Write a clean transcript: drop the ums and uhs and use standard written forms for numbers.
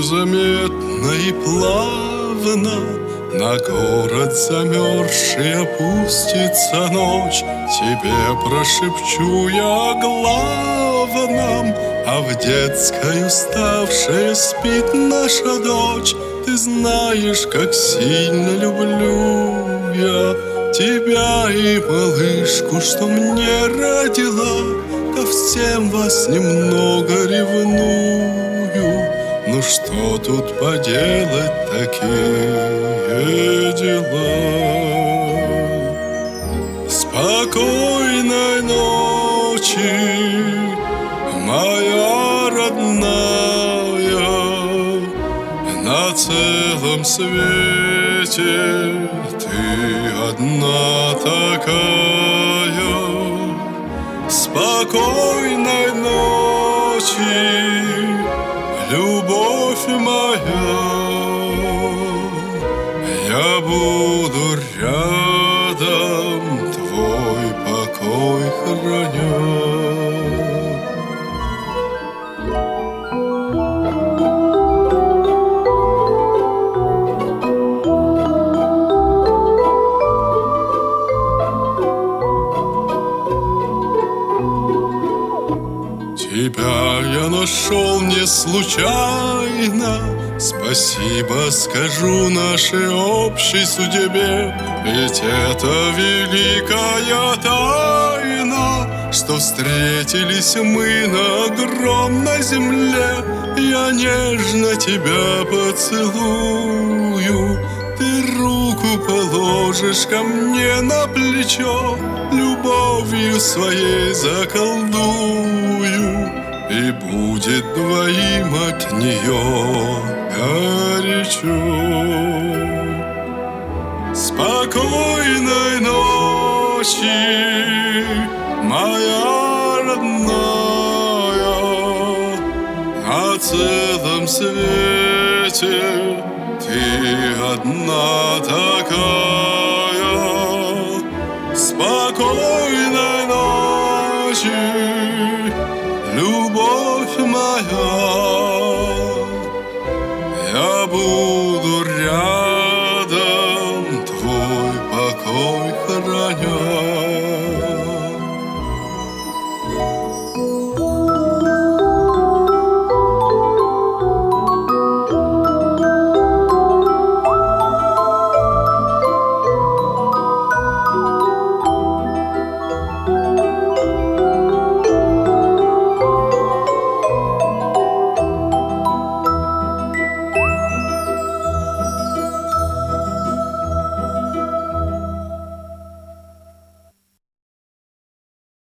Незаметно и плавно на город замерзший опустится ночь. Тебе прошепчу я о главном, а в детской уставшей спит наша дочь. Ты знаешь, как сильно люблю я тебя и малышку, что мне родила. Ко всем вас немного ревную, ну что тут поделать, такие дела. Спокойной ночи, моя родная. На целом свете ты одна такая. Спокойной ночи, любовь моя. Я буду рядом, твой покой храня. Тебя я нашел не случайно. Спасибо скажу нашей общей судьбе, ведь это великая тайна, что встретились мы на огромной земле. Я нежно тебя поцелую, ты руку положишь ко мне на плечо, любовью своей заколдую, и будет двоим от нее горячо. Спокойной ночи, моя родная. На целом свете ты одна такая. Спокойной ночи, любовь моя. Я буду рядом, твой покой храня.